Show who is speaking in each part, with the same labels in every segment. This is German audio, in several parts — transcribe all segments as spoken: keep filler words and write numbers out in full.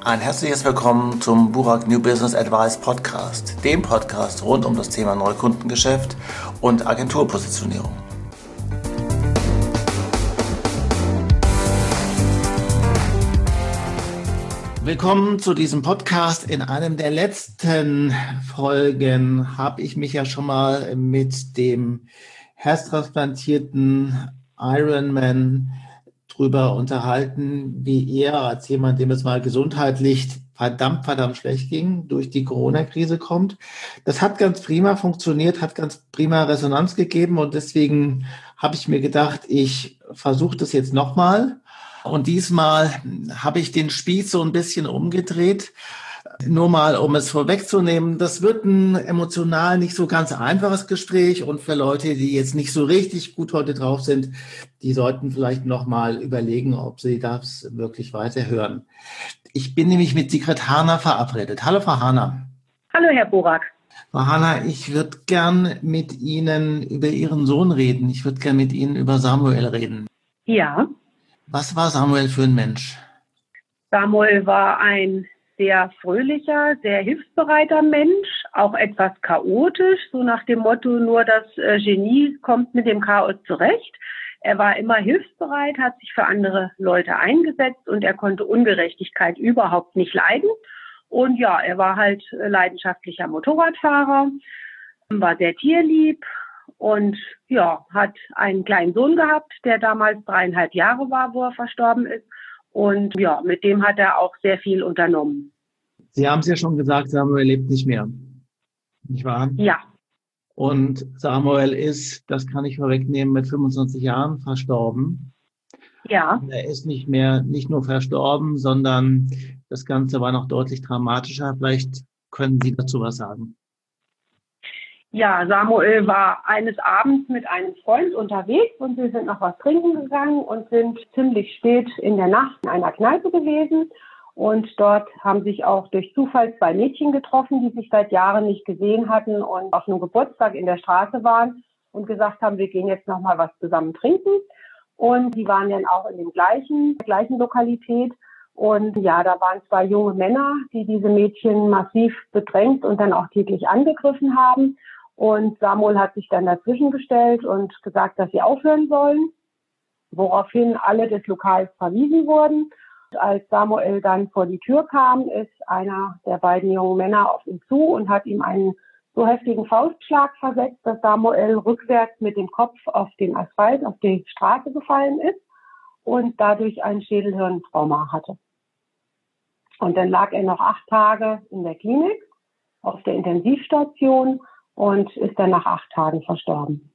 Speaker 1: Ein herzliches Willkommen zum Burak New Business Advice Podcast, dem Podcast rund um das Thema Neukundengeschäft und Agenturpositionierung. Willkommen zu diesem Podcast. In einem der letzten Folgen habe ich mich ja schon mal mit dem herztransplantierten Ironman drüber unterhalten, wie er als jemand, dem es mal gesundheitlich verdammt, verdammt schlecht ging, durch die Corona-Krise kommt. Das hat ganz prima funktioniert, hat ganz prima Resonanz gegeben und deswegen habe ich mir gedacht, ich versuche das jetzt nochmal. Und diesmal habe ich den Spieß so ein bisschen umgedreht. Nur mal, um es vorwegzunehmen, das wird ein emotional nicht so ganz einfaches Gespräch und für Leute, die jetzt nicht so richtig gut heute drauf sind, die sollten vielleicht noch mal überlegen, ob sie das wirklich weiterhören. Ich bin nämlich mit Sigrid Hahner verabredet. Hallo, Frau Hahner.
Speaker 2: Hallo, Herr Burak.
Speaker 1: Frau Hahner, ich würde gern mit Ihnen über Ihren Sohn reden. Ich würde gern mit Ihnen über Samuel reden.
Speaker 2: Ja.
Speaker 1: Was war Samuel für ein Mensch?
Speaker 2: Samuel war ein sehr fröhlicher, sehr hilfsbereiter Mensch, auch etwas chaotisch, so nach dem Motto, nur das äh, Genie kommt mit dem Chaos zurecht. Er war immer hilfsbereit, hat sich für andere Leute eingesetzt und er konnte Ungerechtigkeit überhaupt nicht leiden. Und ja, er war halt äh, leidenschaftlicher Motorradfahrer, war sehr tierlieb und ja, hat einen kleinen Sohn gehabt, der damals dreieinhalb Jahre war, wo er verstorben ist. Und ja, mit dem hat er auch sehr viel unternommen.
Speaker 1: Sie haben es ja schon gesagt, Samuel lebt nicht mehr, nicht wahr?
Speaker 2: Ja.
Speaker 1: Und Samuel ist, das kann ich vorwegnehmen, mit fünfundzwanzig Jahren verstorben.
Speaker 2: Ja.
Speaker 1: Und er ist nicht mehr, nicht nur verstorben, sondern das Ganze war noch deutlich dramatischer. Vielleicht können Sie dazu was sagen.
Speaker 2: Ja, Samuel war eines Abends mit einem Freund unterwegs und wir sind noch was trinken gegangen und sind ziemlich spät in der Nacht in einer Kneipe gewesen. Und dort haben sich auch durch Zufall zwei Mädchen getroffen, die sich seit Jahren nicht gesehen hatten und auf einem Geburtstag in der Straße waren und gesagt haben, wir gehen jetzt noch mal was zusammen trinken. Und die waren dann auch in dem gleichen, gleichen Lokalität. Und ja, da waren zwei junge Männer, die diese Mädchen massiv bedrängt und dann auch tätlich angegriffen haben. Und Samuel hat sich dann dazwischen gestellt und gesagt, dass sie aufhören sollen, woraufhin alle des Lokals verwiesen wurden. Und als Samuel dann vor die Tür kam, ist einer der beiden jungen Männer auf ihn zu und hat ihm einen so heftigen Faustschlag versetzt, dass Samuel rückwärts mit dem Kopf auf den Asphalt, auf die Straße gefallen ist und dadurch ein Schädelhirntrauma hatte. Und dann lag er noch acht Tage in der Klinik auf der Intensivstation und ist dann nach acht Tagen verstorben.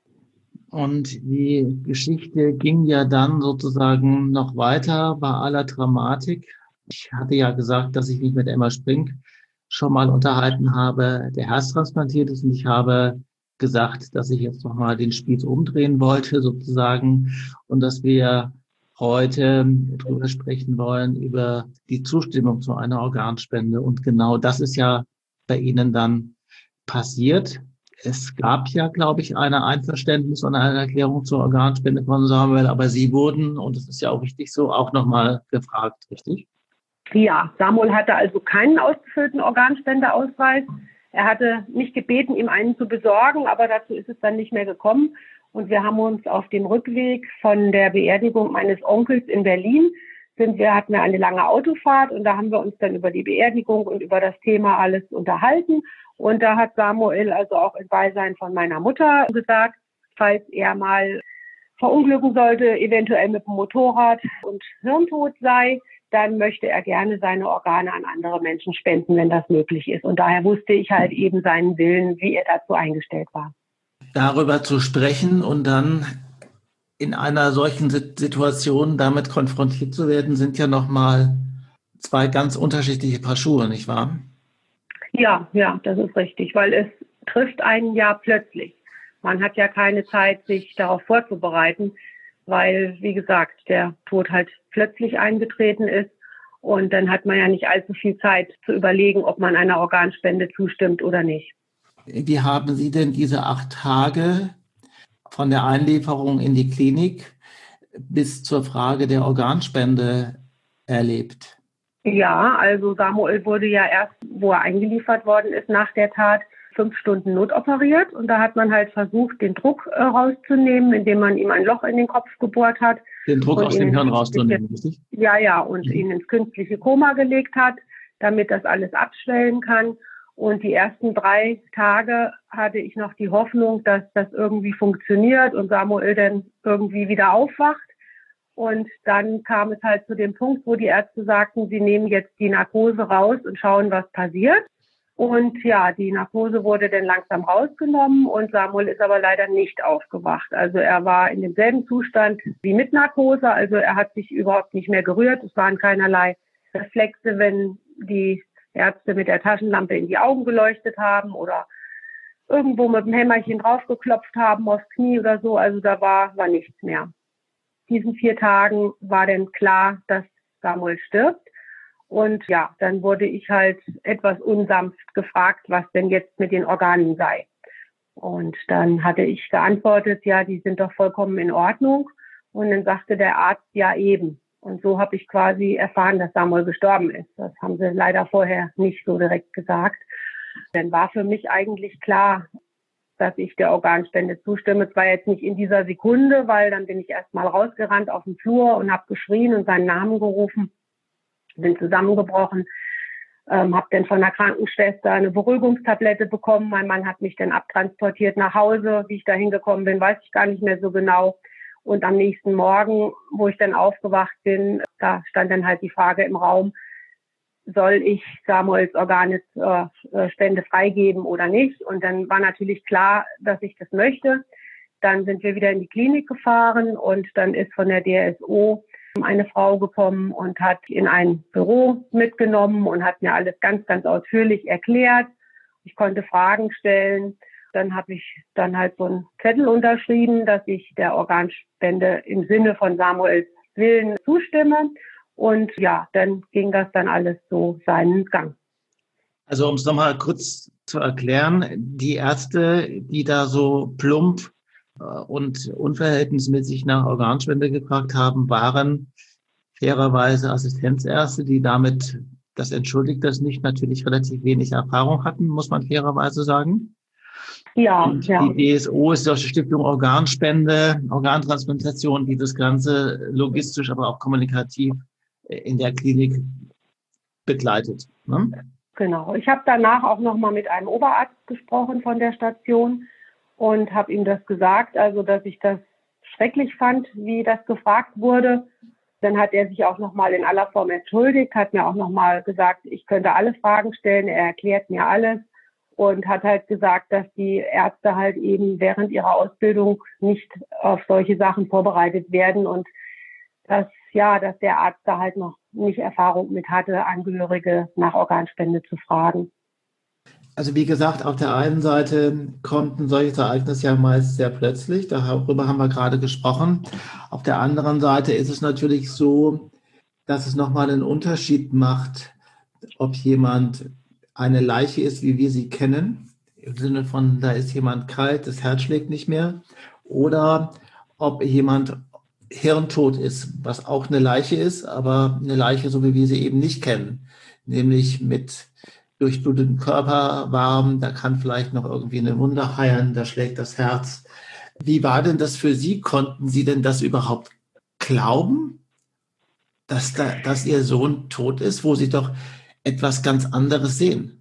Speaker 1: Und die Geschichte ging ja dann sozusagen noch weiter bei aller Dramatik. Ich hatte ja gesagt, dass ich mich mit Emma Sprink schon mal unterhalten habe, der herztransplantiert ist. Und ich habe gesagt, dass ich jetzt nochmal den Spieß umdrehen wollte sozusagen und dass wir heute darüber sprechen wollen, über die Zustimmung zu einer Organspende. Und genau das ist ja bei Ihnen dann passiert. Es gab ja, glaube ich, ein Einverständnis und eine Erklärung zur Organspende von Samuel, aber Sie wurden, und das ist ja auch richtig so, auch nochmal gefragt, richtig?
Speaker 2: Ja, Samuel hatte also keinen ausgefüllten Organspendeausweis. Er hatte mich gebeten, ihm einen zu besorgen, aber dazu ist es dann nicht mehr gekommen. Und wir haben uns auf dem Rückweg von der Beerdigung meines Onkels in Berlin sind wir, hatten wir eine lange Autofahrt und da haben wir uns dann über die Beerdigung und über das Thema alles unterhalten. Und da hat Samuel also auch im Beisein von meiner Mutter gesagt, falls er mal verunglücken sollte, eventuell mit dem Motorrad und hirntot sei, dann möchte er gerne seine Organe an andere Menschen spenden, wenn das möglich ist. Und daher wusste ich halt eben seinen Willen, wie er dazu eingestellt war.
Speaker 1: Darüber zu sprechen und dann in einer solchen Situation damit konfrontiert zu werden, sind ja nochmal zwei ganz unterschiedliche Paar Schuhe, nicht wahr?
Speaker 2: Ja, ja, das ist richtig, weil es trifft einen ja plötzlich. Man hat ja keine Zeit, sich darauf vorzubereiten, weil, wie gesagt, der Tod halt plötzlich eingetreten ist und dann hat man ja nicht allzu viel Zeit zu überlegen, ob man einer Organspende zustimmt oder nicht.
Speaker 1: Wie haben Sie denn diese acht Tage von der Einlieferung in die Klinik bis zur Frage der Organspende erlebt?
Speaker 2: Ja, also Samuel wurde ja erst, wo er eingeliefert worden ist, nach der Tat fünf Stunden notoperiert. Und da hat man halt versucht, den Druck äh, rauszunehmen, indem man ihm ein Loch in den Kopf gebohrt hat.
Speaker 1: Den Druck aus dem Hirn rauszunehmen, richtig?
Speaker 2: Ja, ja, und mhm. ihn ins künstliche Koma gelegt hat, damit das alles abschwellen kann. Und die ersten drei Tage hatte ich noch die Hoffnung, dass das irgendwie funktioniert und Samuel dann irgendwie wieder aufwacht. Und dann kam es halt zu dem Punkt, wo die Ärzte sagten, sie nehmen jetzt die Narkose raus und schauen, was passiert. Und ja, die Narkose wurde dann langsam rausgenommen und Samuel ist aber leider nicht aufgewacht. Also er war in demselben Zustand wie mit Narkose, also er hat sich überhaupt nicht mehr gerührt. Es waren keinerlei Reflexe, wenn die Ärzte mit der Taschenlampe in die Augen geleuchtet haben oder irgendwo mit dem Hämmerchen draufgeklopft haben aufs Knie oder so. Also da war, war nichts mehr. Diesen vier Tagen war dann klar, dass Samuel stirbt. Und ja, dann wurde ich halt etwas unsanft gefragt, was denn jetzt mit den Organen sei. Und dann hatte ich geantwortet, ja, die sind doch vollkommen in Ordnung. Und dann sagte der Arzt, ja eben. Und so habe ich quasi erfahren, dass Samuel gestorben ist. Das haben sie leider vorher nicht so direkt gesagt. Dann war für mich eigentlich klar, dass ich der Organspende zustimme. Zwar jetzt nicht in dieser Sekunde, weil dann bin ich erst mal rausgerannt auf den Flur und habe geschrien und seinen Namen gerufen, bin zusammengebrochen, ähm, habe dann von der Krankenschwester eine Beruhigungstablette bekommen. Mein Mann hat mich dann abtransportiert nach Hause. Wie ich da hingekommen bin, weiß ich gar nicht mehr so genau. Und am nächsten Morgen, wo ich dann aufgewacht bin, da stand dann halt die Frage im Raum, soll ich Samuels Organspende äh, freigeben oder nicht? Und dann war natürlich klar, dass ich das möchte. Dann sind wir wieder in die Klinik gefahren und dann ist von der D S O eine Frau gekommen und hat in ein Büro mitgenommen und hat mir alles ganz, ganz ausführlich erklärt. Ich konnte Fragen stellen. Dann habe ich dann halt so einen Zettel unterschrieben, dass ich der Organspende im Sinne von Samuels Willen zustimme. Und ja, dann ging das dann alles so seinen Gang.
Speaker 1: Also um es nochmal kurz zu erklären, die Ärzte, die da so plump äh, und unverhältnismäßig nach Organspende gefragt haben, waren fairerweise Assistenzärzte, die damit, das entschuldigt das nicht, natürlich relativ wenig Erfahrung hatten, muss man fairerweise sagen.
Speaker 2: Ja,
Speaker 1: und
Speaker 2: ja.
Speaker 1: Die D S O ist die Stiftung Organspende, Organtransplantation, die das Ganze logistisch, aber auch kommunikativ in der Klinik begleitet. Ne?
Speaker 2: Genau. Ich habe danach auch noch mal mit einem Oberarzt gesprochen von der Station und habe ihm das gesagt, also dass ich das schrecklich fand, wie das gefragt wurde. Dann hat er sich auch noch mal in aller Form entschuldigt, hat mir auch noch mal gesagt, ich könnte alle Fragen stellen, er erklärt mir alles und hat halt gesagt, dass die Ärzte halt eben während ihrer Ausbildung nicht auf solche Sachen vorbereitet werden und dass ja, dass der Arzt da halt noch nicht Erfahrung mit hatte, Angehörige nach Organspende zu fragen.
Speaker 1: Also wie gesagt, auf der einen Seite konnten solche Ereignisse ja meist sehr plötzlich, darüber haben wir gerade gesprochen. Auf der anderen Seite ist es natürlich so, dass es nochmal einen Unterschied macht, ob jemand eine Leiche ist, wie wir sie kennen, im Sinne von, da ist jemand kalt, das Herz schlägt nicht mehr, oder ob jemand hirntot ist, was auch eine Leiche ist, aber eine Leiche, so wie wir sie eben nicht kennen, nämlich mit durchbluteten Körper, warm, da kann vielleicht noch irgendwie eine Wunde heilen, da schlägt das Herz. Wie war denn das für Sie? Konnten Sie denn das überhaupt glauben, dass, da, dass Ihr Sohn tot ist, wo Sie doch etwas ganz anderes sehen?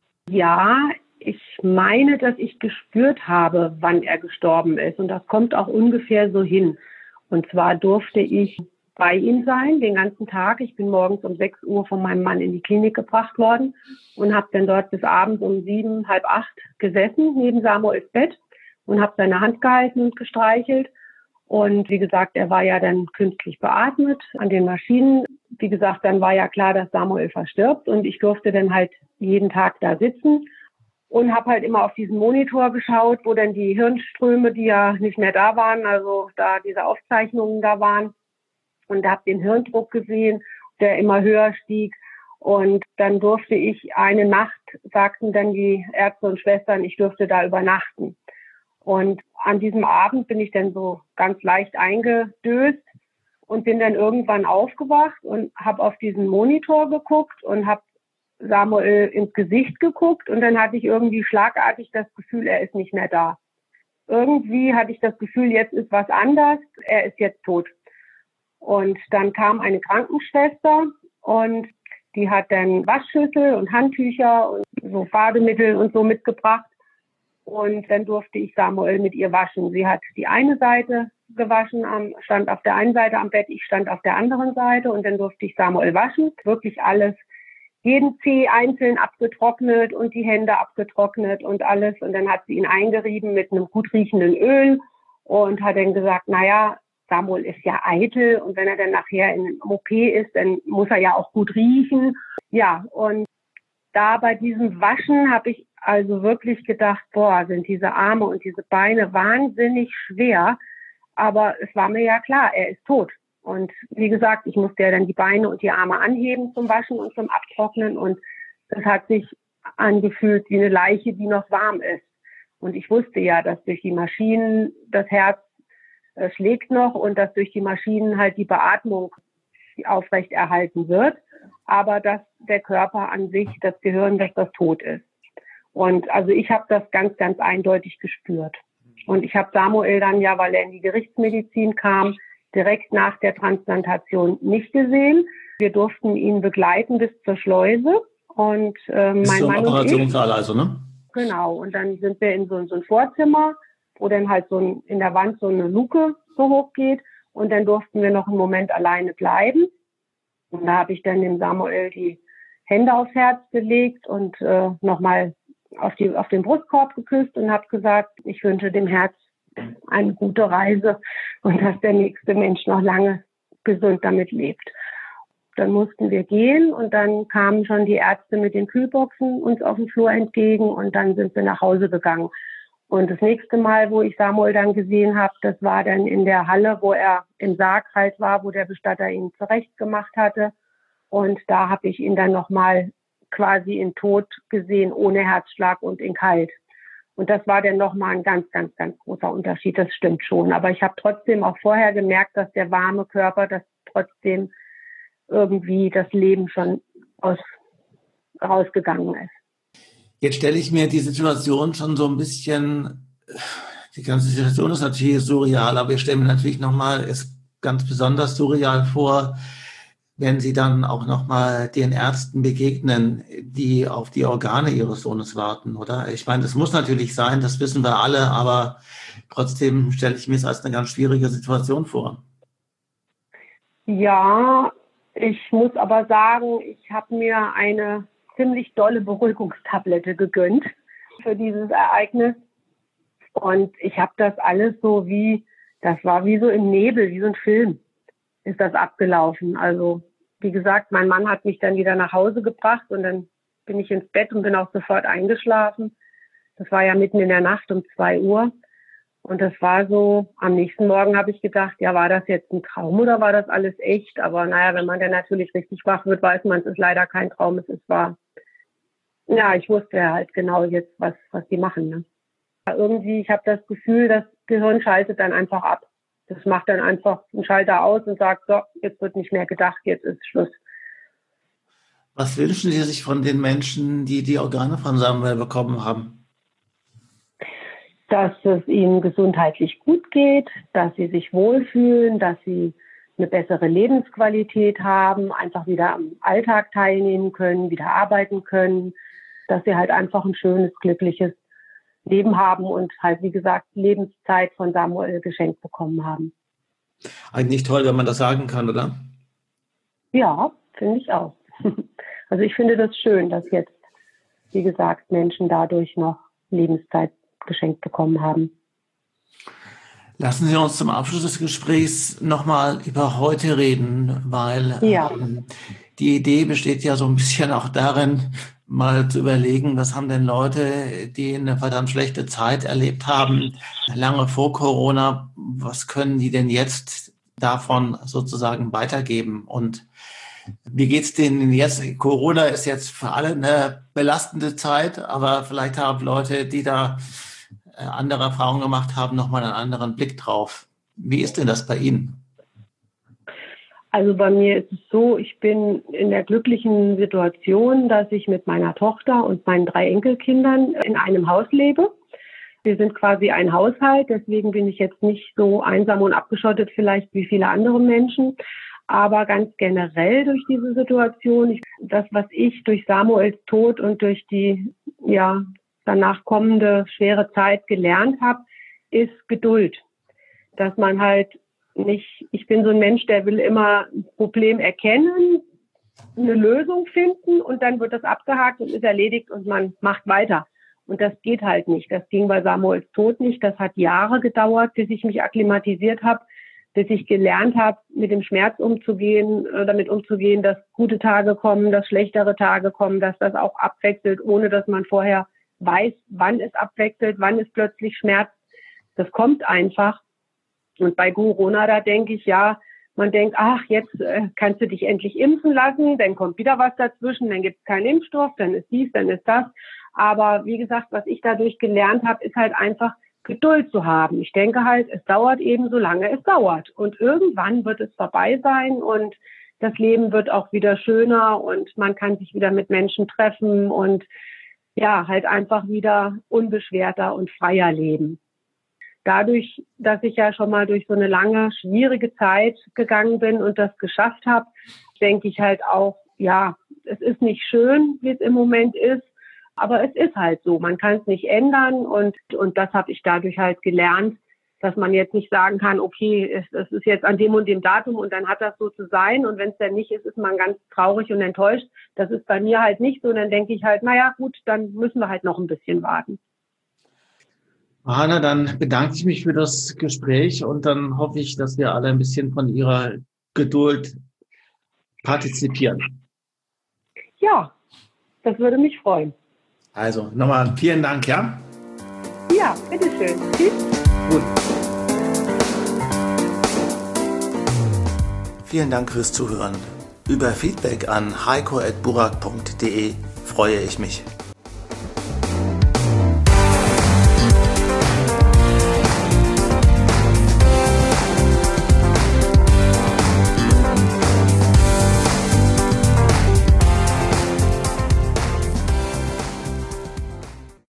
Speaker 2: Ja, ich meine, dass ich gespürt habe, wann er gestorben ist. Und das kommt auch ungefähr so hin. Und zwar durfte ich bei ihm sein, den ganzen Tag. Ich bin morgens um sechs Uhr von meinem Mann in die Klinik gebracht worden und habe dann dort bis abends um sieben, halb acht gesessen, neben Samuels Bett und habe seine Hand gehalten und gestreichelt. Und wie gesagt, er war ja dann künstlich beatmet an den Maschinen. Wie gesagt, dann war ja klar, dass Samuel verstirbt und ich durfte dann halt jeden Tag da sitzen und habe halt immer auf diesen Monitor geschaut, wo dann die Hirnströme, die ja nicht mehr da waren, also da diese Aufzeichnungen da waren, und habe den Hirndruck gesehen, der immer höher stieg. Und dann durfte ich eine Nacht, sagten dann die Ärzte und Schwestern, ich dürfte da übernachten. Und an diesem Abend bin ich dann so ganz leicht eingedöst und bin dann irgendwann aufgewacht und habe auf diesen Monitor geguckt und habe Samuel ins Gesicht geguckt und dann hatte ich irgendwie schlagartig das Gefühl, er ist nicht mehr da. Irgendwie hatte ich das Gefühl, jetzt ist was anders, er ist jetzt tot. Und dann kam eine Krankenschwester und die hat dann Waschschüssel und Handtücher und so Bademittel und so mitgebracht. Und dann durfte ich Samuel mit ihr waschen. Sie hat die eine Seite gewaschen, stand auf der einen Seite am Bett, ich stand auf der anderen Seite und dann durfte ich Samuel waschen. Wirklich alles, jeden Zeh einzeln abgetrocknet und die Hände abgetrocknet und alles. Und dann hat sie ihn eingerieben mit einem gut riechenden Öl und hat dann gesagt, naja, Samuel ist ja eitel und wenn er dann nachher in O P ist, dann muss er ja auch gut riechen. Ja, und da bei diesem Waschen habe ich also wirklich gedacht, boah, sind diese Arme und diese Beine wahnsinnig schwer. Aber es war mir ja klar, er ist tot. Und wie gesagt, ich musste ja dann die Beine und die Arme anheben zum Waschen und zum Abtrocknen. Und das hat sich angefühlt wie eine Leiche, die noch warm ist. Und ich wusste ja, dass durch die Maschinen das Herz äh, schlägt noch und dass durch die Maschinen halt die Beatmung aufrechterhalten wird. Aber dass der Körper an sich, das Gehirn, dass das tot ist. Und also ich habe das ganz, ganz eindeutig gespürt. Und ich habe Samuel dann ja, weil er in die Gerichtsmedizin kam, direkt nach der Transplantation nicht gesehen. Wir durften ihn begleiten bis zur Schleuse. Und äh, mein
Speaker 1: so
Speaker 2: Mann
Speaker 1: Operationssaal also, ne?
Speaker 2: Genau. Und dann sind wir in so, so ein Vorzimmer, wo dann halt so ein, in der Wand so eine Luke so hoch geht. Und dann durften wir noch einen Moment alleine bleiben. Und da habe ich dann dem Samuel die Hände aufs Herz gelegt und äh, nochmal auf, die, auf den Brustkorb geküsst und habe gesagt, ich wünsche dem Herz eine gute Reise und dass der nächste Mensch noch lange gesund damit lebt. Dann mussten wir gehen und dann kamen schon die Ärzte mit den Kühlboxen uns auf dem Flur entgegen und dann sind wir nach Hause gegangen. Und das nächste Mal, wo ich Samuel dann gesehen habe, das war dann in der Halle, wo er im Sarg halt war, wo der Bestatter ihn zurecht gemacht hatte. Und da habe ich ihn dann nochmal quasi in Tot gesehen, ohne Herzschlag und in kalt. Und das war dann nochmal ein ganz, ganz, ganz großer Unterschied. Das stimmt schon. Aber ich habe trotzdem auch vorher gemerkt, dass der warme Körper, dass trotzdem irgendwie das Leben schon aus, rausgegangen ist.
Speaker 1: Jetzt stelle ich mir die Situation schon so ein bisschen, die ganze Situation ist natürlich surreal, aber ich stelle mir natürlich nochmal, ist ganz besonders surreal vor, wenn Sie dann auch nochmal den Ärzten begegnen, die auf die Organe Ihres Sohnes warten, oder? Ich meine, das muss natürlich sein, das wissen wir alle, aber trotzdem stelle ich mir es als eine ganz schwierige Situation vor.
Speaker 2: Ja, ich muss aber sagen, ich habe mir eine ziemlich dolle Beruhigungstablette gegönnt für dieses Ereignis. Und ich habe das alles so wie, das war wie so im Nebel, wie so ein Film ist das abgelaufen. Also wie gesagt, mein Mann hat mich dann wieder nach Hause gebracht und dann bin ich ins Bett und bin auch sofort eingeschlafen. Das war ja mitten in der Nacht um zwei Uhr. Und das war so, am nächsten Morgen habe ich gedacht, ja, war das jetzt ein Traum oder war das alles echt? Aber naja, wenn man dann natürlich richtig wach wird, weiß man, es ist leider kein Traum, es ist wahr. Ja, ich wusste ja halt genau jetzt, was was die machen. Ne? Irgendwie, ich habe das Gefühl, das Gehirn schaltet dann einfach ab. Das macht dann einfach einen Schalter aus und sagt, so, jetzt wird nicht mehr gedacht, jetzt ist Schluss.
Speaker 1: Was wünschen Sie sich von den Menschen, die die Organe von Samuel bekommen haben?
Speaker 2: Dass es ihnen gesundheitlich gut geht, dass sie sich wohlfühlen, dass sie eine bessere Lebensqualität haben, einfach wieder am Alltag teilnehmen können, wieder arbeiten können, dass sie halt einfach ein schönes, glückliches Leben haben und halt, wie gesagt, Lebenszeit von Samuel geschenkt bekommen haben.
Speaker 1: Eigentlich toll, wenn man das sagen kann, oder?
Speaker 2: Ja, finde ich auch. Also ich finde das schön, dass jetzt, wie gesagt, Menschen dadurch noch Lebenszeit geschenkt bekommen haben.
Speaker 1: Lassen Sie uns zum Abschluss des Gesprächs nochmal über heute reden, weil
Speaker 2: ja.
Speaker 1: ähm, die Idee besteht ja so ein bisschen auch darin, mal zu überlegen, was haben denn Leute, die eine verdammt schlechte Zeit erlebt haben, lange vor Corona, was können die denn jetzt davon sozusagen weitergeben? Und wie geht's denen jetzt? Corona ist jetzt für alle eine belastende Zeit, aber vielleicht haben Leute, die da andere Erfahrungen gemacht haben, nochmal einen anderen Blick drauf. Wie ist denn das bei Ihnen?
Speaker 2: Also bei mir ist es so, ich bin in der glücklichen Situation, dass ich mit meiner Tochter und meinen drei Enkelkindern in einem Haus lebe. Wir sind quasi ein Haushalt, deswegen bin ich jetzt nicht so einsam und abgeschottet vielleicht wie viele andere Menschen. Aber ganz generell durch diese Situation, ich, das, was ich durch Samuels Tod und durch die ja danach kommende schwere Zeit gelernt habe, ist Geduld. Dass man halt nicht, ich bin so ein Mensch, der will immer ein Problem erkennen, eine Lösung finden und dann wird das abgehakt und ist erledigt und man macht weiter. Und das geht halt nicht. Das ging bei Samuels Tod nicht. Das hat Jahre gedauert, bis ich mich akklimatisiert habe, bis ich gelernt habe, mit dem Schmerz umzugehen, damit umzugehen, dass gute Tage kommen, dass schlechtere Tage kommen, dass das auch abwechselt, ohne dass man vorher weiß, wann es abwechselt, wann es plötzlich schmerzt. Das kommt einfach. Und bei Corona, da denke ich, ja, man denkt, ach, jetzt äh, kannst du dich endlich impfen lassen, dann kommt wieder was dazwischen, dann gibt es keinen Impfstoff, dann ist dies, dann ist das. Aber wie gesagt, was ich dadurch gelernt habe, ist halt einfach Geduld zu haben. Ich denke halt, es dauert eben so lange es dauert. Und irgendwann wird es vorbei sein und das Leben wird auch wieder schöner und man kann sich wieder mit Menschen treffen und ja, halt einfach wieder unbeschwerter und freier leben. Dadurch, dass ich ja schon mal durch so eine lange, schwierige Zeit gegangen bin und das geschafft habe, denke ich halt auch, ja, es ist nicht schön, wie es im Moment ist, aber es ist halt so. Man kann es nicht ändern und und das habe ich dadurch halt gelernt, dass man jetzt nicht sagen kann, okay, es, es ist jetzt an dem und dem Datum und dann hat das so zu sein und wenn es dann nicht ist, ist man ganz traurig und enttäuscht. Das ist bei mir halt nicht so. Und dann denke ich halt, naja, gut, dann müssen wir halt noch ein bisschen warten.
Speaker 1: Hanna, dann bedanke ich mich für das Gespräch und dann hoffe ich, dass wir alle ein bisschen von Ihrer Geduld partizipieren.
Speaker 2: Ja, das würde mich freuen.
Speaker 1: Also nochmal vielen Dank, ja?
Speaker 2: Ja, bitteschön. Tschüss.
Speaker 1: Gut. Vielen Dank fürs Zuhören. Über Feedback an heiko at burak punkt de freue ich mich.